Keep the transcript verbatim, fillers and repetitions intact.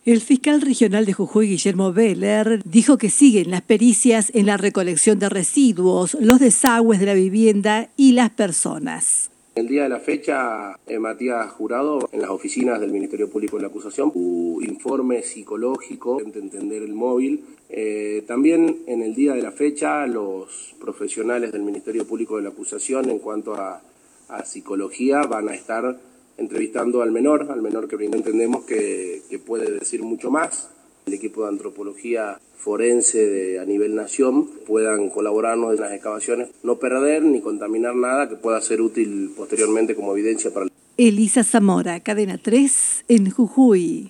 El fiscal regional de Jujuy, Guillermo Beller, dijo que siguen las pericias en la recolección de residuos, los desagües de la vivienda y las personas. El día de la fecha, eh, Matías Jurado, en las oficinas del Ministerio Público de la Acusación, su informe psicológico, de entender el móvil. Eh, también en el día de la fecha, los profesionales del Ministerio Público de la Acusación, en cuanto a, a psicología, van a estar entrevistando al menor, al menor que entendemos que, que puede decir mucho más. El equipo de antropología forense de, a nivel nación puedan colaborarnos en las excavaciones, no perder ni contaminar nada que pueda ser útil posteriormente como evidencia para el... Elisa Zamora, Cadena tres, en Jujuy.